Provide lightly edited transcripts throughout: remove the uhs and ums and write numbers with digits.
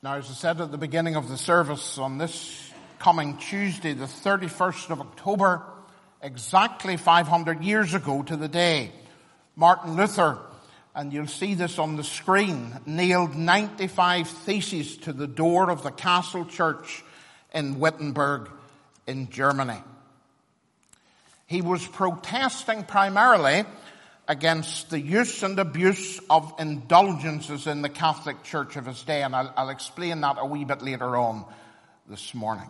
Now, as I said at the beginning of the service, on this coming Tuesday, the 31st of October, exactly 500 years ago to the day, Martin Luther, and you'll see this on the screen, nailed 95 theses to the door of the Castle Church in Wittenberg in Germany. He was protesting primarily against the use and abuse of indulgences in the Catholic Church of his day, and I'll explain that a wee bit later on this morning.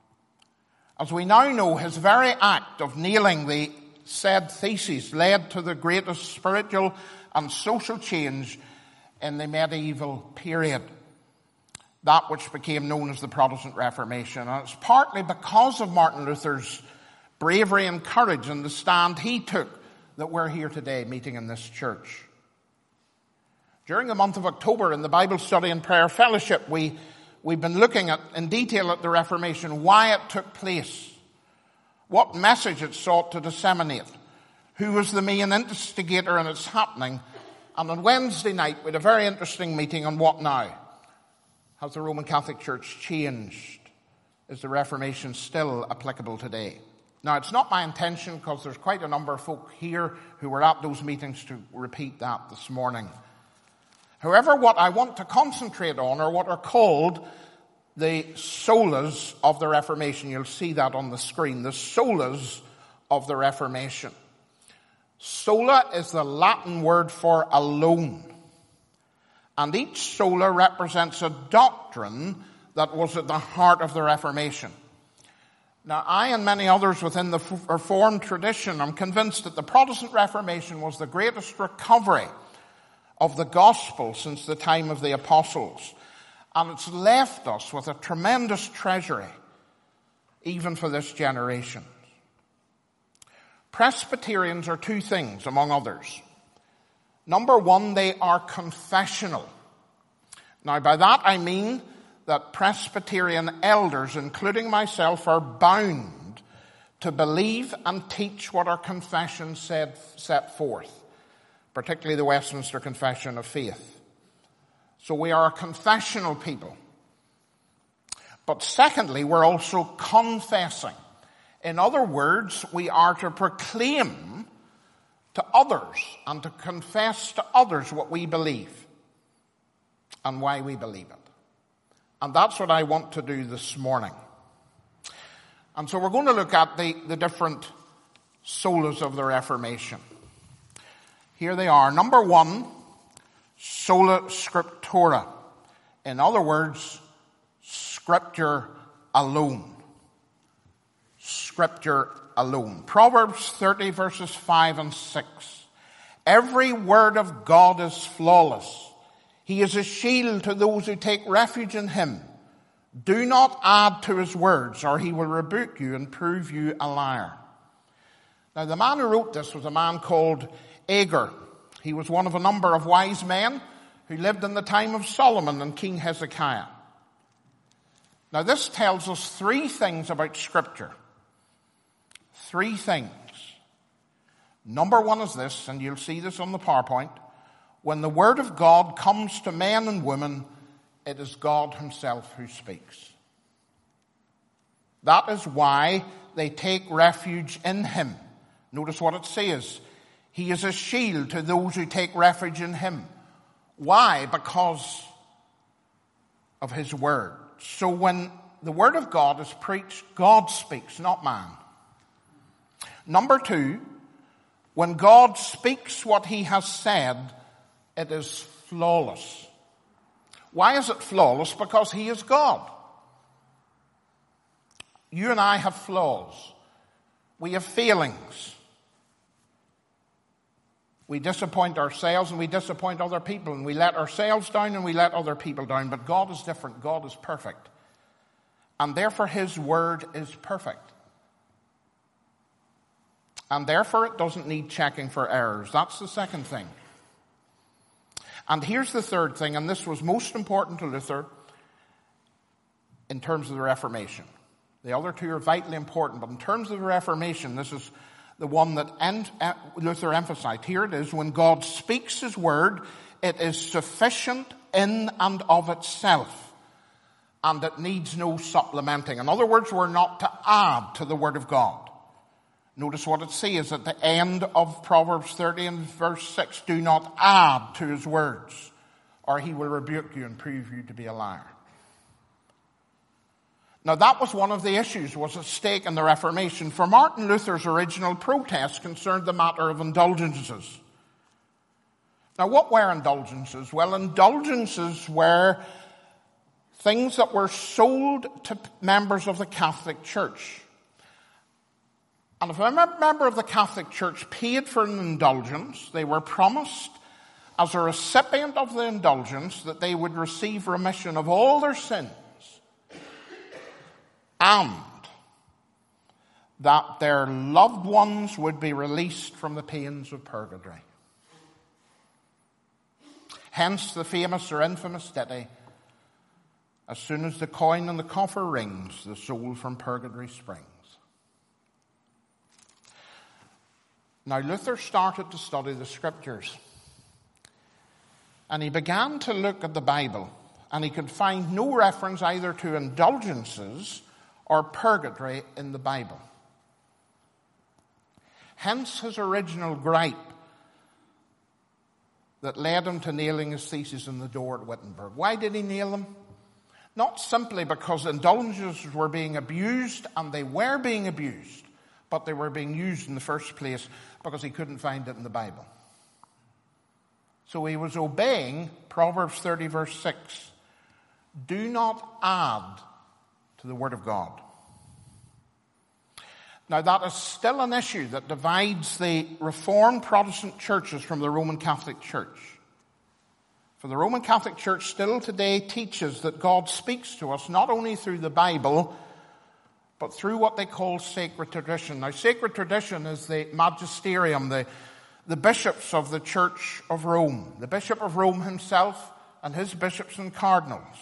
As we now know, his very act of nailing the said theses led to the greatest spiritual and social change in the medieval period, that which became known as the Protestant Reformation. And it's partly because of Martin Luther's bravery and courage and the stand he took that we're here today meeting in this church. During the month of October in the Bible Study and Prayer Fellowship, we've been looking at in detail at the Reformation, why it took place, what message it sought to disseminate, who was the main instigator in its happening. And on Wednesday night we had a very interesting meeting on what now? Has the Roman Catholic Church changed? Is the Reformation still applicable today? Now, it's not my intention, because there's quite a number of folk here who were at those meetings, to repeat that this morning. However, what I want to concentrate on are what are called the solas of the Reformation. You'll see that on the screen, the solas of the Reformation. Sola is the Latin word for alone. And each sola represents a doctrine that was at the heart of the Reformation. Now, I and many others within the Reformed tradition am convinced that the Protestant Reformation was the greatest recovery of the gospel since the time of the apostles. And it's left us with a tremendous treasury, even for this generation. Presbyterians are two things, among others. Number one, they are confessional. Now, by that I mean that Presbyterian elders, including myself, are bound to believe and teach what our confession set forth, particularly the Westminster Confession of Faith. So we are a confessional people. But secondly, we're also confessing. In other words, we are to proclaim to others and to confess to others what we believe and why we believe it. And that's what I want to do this morning. And so we're going to look at the different solas of the Reformation. Here they are. Number one, sola scriptura. In other words, Scripture alone. Scripture alone. Proverbs 30 verses 5 and 6. Every word of God is flawless. He is a shield to those who take refuge in him. Do not add to his words, or he will rebuke you and prove you a liar. Now, the man who wrote this was a man called Agur. He was one of a number of wise men who lived in the time of Solomon and King Hezekiah. Now, this tells us three things about Scripture. Three things. Number one is this, and you'll see this on the PowerPoint. When the Word of God comes to men and women, it is God himself who speaks. That is why they take refuge in him. Notice what it says. He is a shield to those who take refuge in him. Why? Because of his word. So when the Word of God is preached, God speaks, not man. Number two, when God speaks what he has said, it is flawless. Why is it flawless? Because he is God. You and I have flaws. We have failings. We disappoint ourselves and we disappoint other people, and we let ourselves down and we let other people down. But God is different. God is perfect. And therefore his word is perfect. And therefore it doesn't need checking for errors. That's the second thing. And here's the third thing, and this was most important to Luther in terms of the Reformation. The other two are vitally important, but in terms of the Reformation, this is the one that Luther emphasized. Here it is. When God speaks his word, it is sufficient in and of itself and it needs no supplementing. In other words, we're not to add to the Word of God. Notice what it says at the end of Proverbs 30 and verse 6. Do not add to his words, or he will rebuke you and prove you to be a liar. Now that was one of the issues was at stake in the Reformation. For Martin Luther's original protest concerned the matter of indulgences. Now what were indulgences? Well, indulgences were things that were sold to members of the Catholic Church. And if a member of the Catholic Church paid for an indulgence, they were promised as a recipient of the indulgence that they would receive remission of all their sins and that their loved ones would be released from the pains of purgatory. Hence the famous or infamous ditty, as soon as the coin in the coffer rings, the soul from purgatory springs. Now Luther started to study the Scriptures, and he began to look at the Bible, and he could find no reference either to indulgences or purgatory in the Bible. Hence his original gripe that led him to nailing his thesis in the door at Wittenberg. Why did he nail them? Not simply because indulgences were being abused, and they were being abused, but they were being used in the first place because he couldn't find it in the Bible. So he was obeying Proverbs 30 verse 6. Do not add to the Word of God. Now that is still an issue that divides the Reformed Protestant churches from the Roman Catholic Church. For the Roman Catholic Church still today teaches that God speaks to us not only through the Bible, but through what they call sacred tradition. Now sacred tradition is the magisterium, the bishops of the Church of Rome. The Bishop of Rome himself and his bishops and cardinals.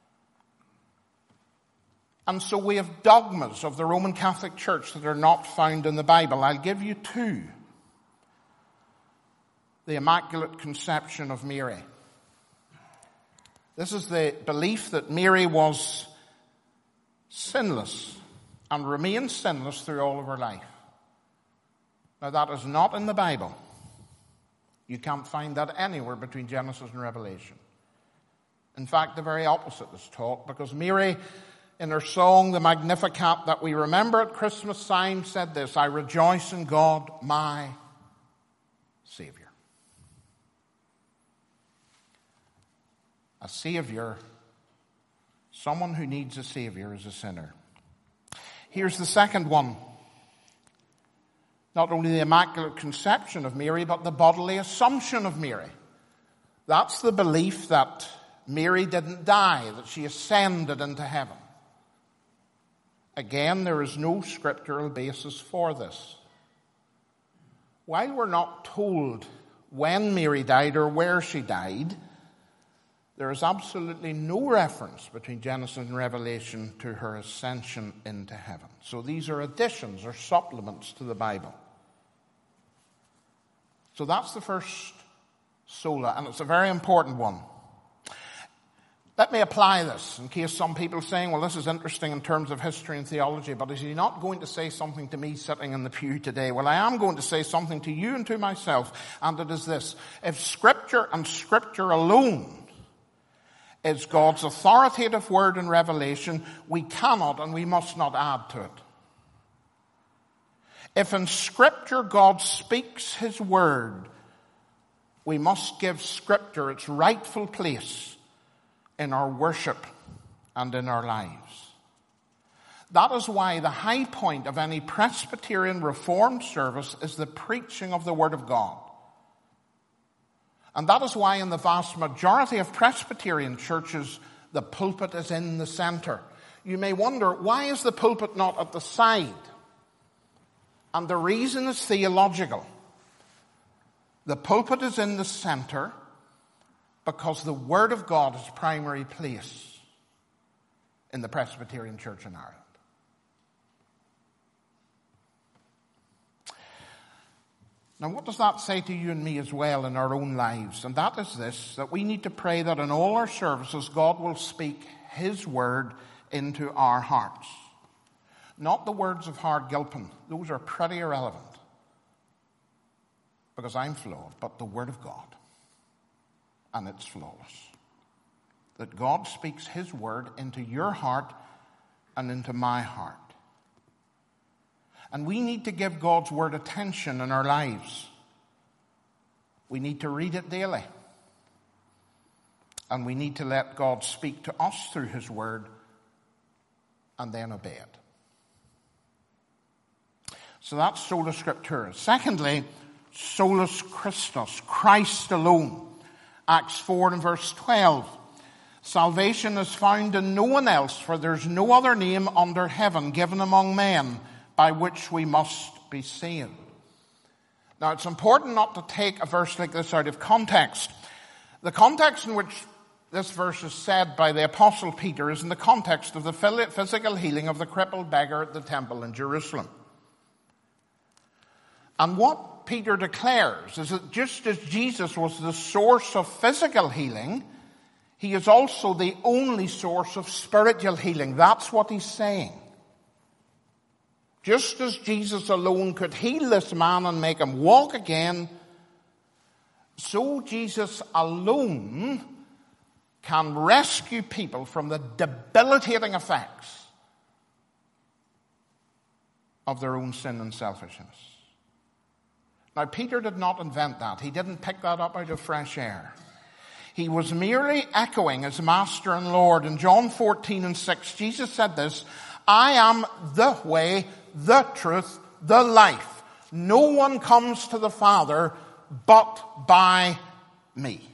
And so we have dogmas of the Roman Catholic Church that are not found in the Bible. I'll give you two. The Immaculate Conception of Mary. This is the belief that Mary was sinless and remains sinless through all of her life. Now that is not in the Bible. You can't find that anywhere between Genesis and Revelation. In fact, the very opposite is taught, because Mary, in her song, the Magnificat, that we remember at Christmas time, said this: I rejoice in God, my Savior. A Savior, someone who needs a Savior, is a sinner. Here's the second one. Not only the Immaculate Conception of Mary, but the bodily Assumption of Mary. That's the belief that Mary didn't die, that she ascended into heaven. Again, there is no scriptural basis for this. While we're not told when Mary died or where she died, there is absolutely no reference between Genesis and Revelation to her ascension into heaven. So these are additions or supplements to the Bible. So that's the first sola, and it's a very important one. Let me apply this in case some people are saying, well, this is interesting in terms of history and theology, but is he not going to say something to me sitting in the pew today? Well, I am going to say something to you and to myself, and it is this: if Scripture and Scripture alone is God's authoritative word in Revelation, we cannot and we must not add to it. If in Scripture God speaks His word, we must give Scripture its rightful place in our worship and in our lives. That is why the high point of any Presbyterian Reformed service is the preaching of the Word of God. And that is why in the vast majority of Presbyterian churches, the pulpit is in the center. You may wonder, why is the pulpit not at the side? And the reason is theological. The pulpit is in the center because the Word of God is primary place in the Presbyterian Church in Ireland. Now, what does that say to you and me as well in our own lives? And that is this, that we need to pray that in all our services God will speak his word into our hearts. Not the words of Howard Gilpin. Those are pretty irrelevant because I'm flawed, but the word of God. And it's flawless. That God speaks his word into your heart and into my heart. And we need to give God's word attention in our lives. We need to read it daily. And we need to let God speak to us through his word and then obey it. So that's sola scriptura. Secondly, solus Christus, Christ alone. Acts 4 and verse 12. Salvation is found in no one else, for there's no other name under heaven given among men by which we must be saved. Now, it's important not to take a verse like this out of context. The context in which this verse is said by the Apostle Peter is in the context of the physical healing of the crippled beggar at the temple in Jerusalem. And what Peter declares is that just as Jesus was the source of physical healing, he is also the only source of spiritual healing. That's what he's saying. Just as Jesus alone could heal this man and make him walk again, so Jesus alone can rescue people from the debilitating effects of their own sin and selfishness. Now, Peter did not invent that. He didn't pick that up out of fresh air. He was merely echoing his Master and Lord. In John 14 and 6, Jesus said this, I am the way, the truth, the life. No one comes to the Father but by me.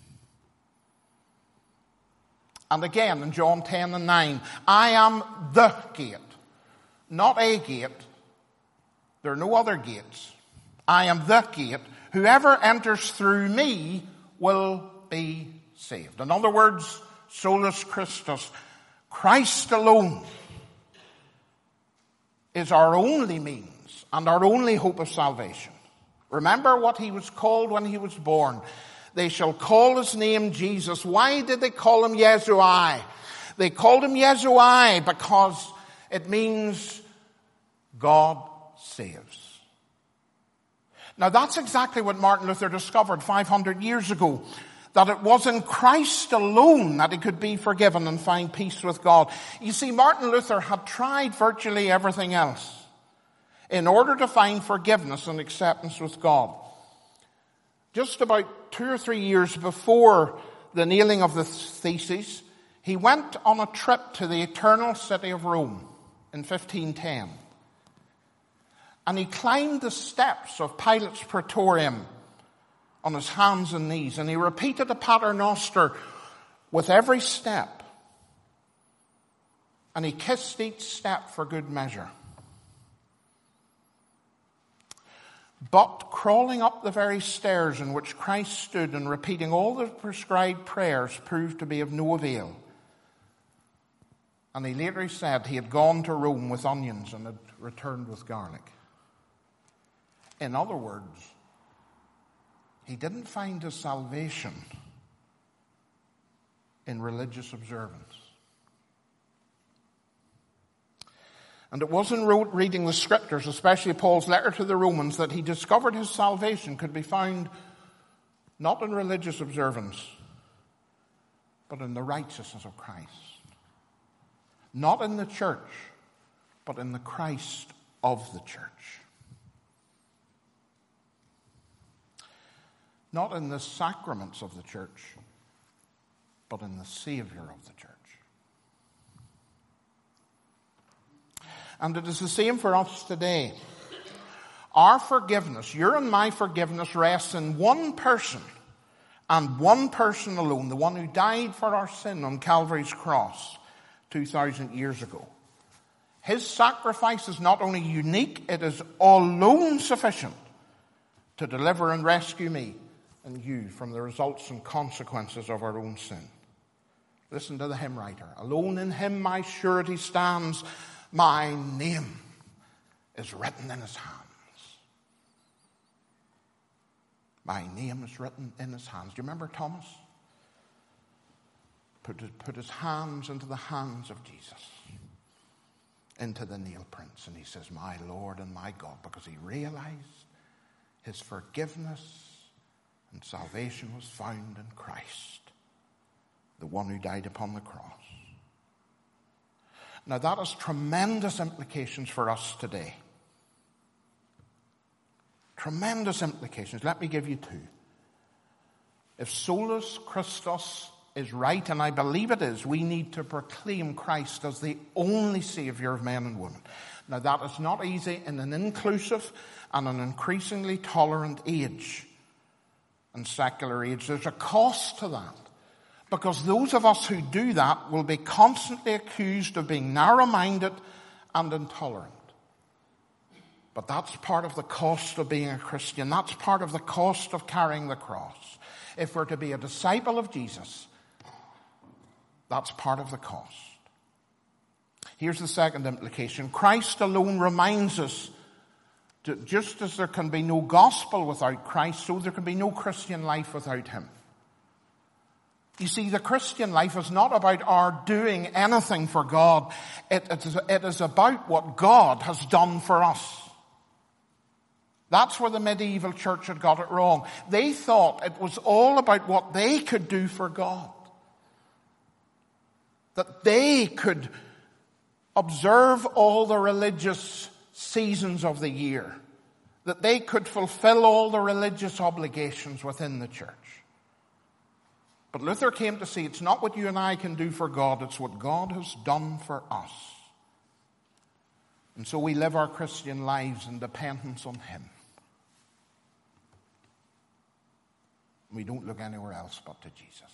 And again in John 10 and 9, I am the gate. Not a gate. There are no other gates. I am the gate. Whoever enters through me will be saved. In other words, solus Christus, Christ alone is our only means and our only hope of salvation. Remember what he was called when he was born. They shall call his name Jesus. Why did they call him Yeshua? They called him Yeshua because it means God saves. Now that's exactly what Martin Luther discovered 500 years ago. That it was in Christ alone that he could be forgiven and find peace with God. You see, Martin Luther had tried virtually everything else in order to find forgiveness and acceptance with God. Just about 2 or 3 years before the nailing of the theses, he went on a trip to the eternal city of Rome in 1510. And he climbed the steps of Pilate's Praetorium on his hands and knees, and he repeated the Pater Noster with every step. And he kissed each step for good measure. But crawling up the very stairs in which Christ stood and repeating all the prescribed prayers proved to be of no avail. And he later said he had gone to Rome with onions and had returned with garlic. In other words, he didn't find his salvation in religious observance. And it was in reading the scriptures, especially Paul's letter to the Romans, that he discovered his salvation could be found not in religious observance, but in the righteousness of Christ. Not in the church, but in the Christ of the church. Not in the sacraments of the church, but in the Savior of the church. And it is the same for us today. Our forgiveness, your and my forgiveness, rests in one person and one person alone, the one who died for our sin on Calvary's cross 2,000 years ago. His sacrifice is not only unique, it is alone sufficient to deliver and rescue me and you from the results and consequences of our own sin. Listen to the hymn writer. Alone in him my surety stands. My name is written in his hands. My name is written in his hands. Do you remember Thomas? put his hands into the hands of Jesus, into the nail prints, and he says, my Lord and my God, because he realized his forgiveness and salvation was found in Christ, the one who died upon the cross. Now that has tremendous implications for us today. Tremendous implications. Let me give you two. If Solus Christus is right, and I believe it is, we need to proclaim Christ as the only Savior of men and women. Now that is not easy in an inclusive and an increasingly tolerant age and secular age. There's a cost to that. Because those of us who do that will be constantly accused of being narrow-minded and intolerant. But that's part of the cost of being a Christian. That's part of the cost of carrying the cross. If we're to be a disciple of Jesus, that's part of the cost. Here's the second implication. Christ alone reminds us that just as there can be no gospel without Christ, so there can be no Christian life without him. You see, the Christian life is not about our doing anything for God. It is about what God has done for us. That's where the medieval church had got it wrong. They thought it was all about what they could do for God. That they could observe all the religious seasons of the year. That they could fulfill all the religious obligations within the church. But Luther came to see it's not what you and I can do for God, it's what God has done for us. And so we live our Christian lives in dependence on him. We don't look anywhere else but to Jesus.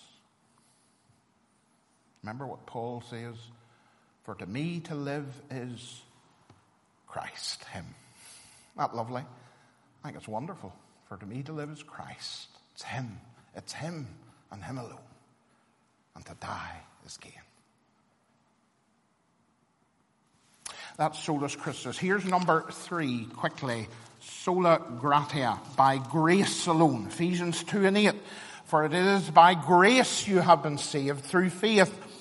Remember what Paul says? For to me to live is Christ, him. Isn't that lovely? I think it's wonderful. For to me to live is Christ. It's him. It's him and him alone. And to die is gain. That's solus Christus. Here's number 3, quickly. Sola gratia, by grace alone. Ephesians 2:8. For it is by grace you have been saved through faith.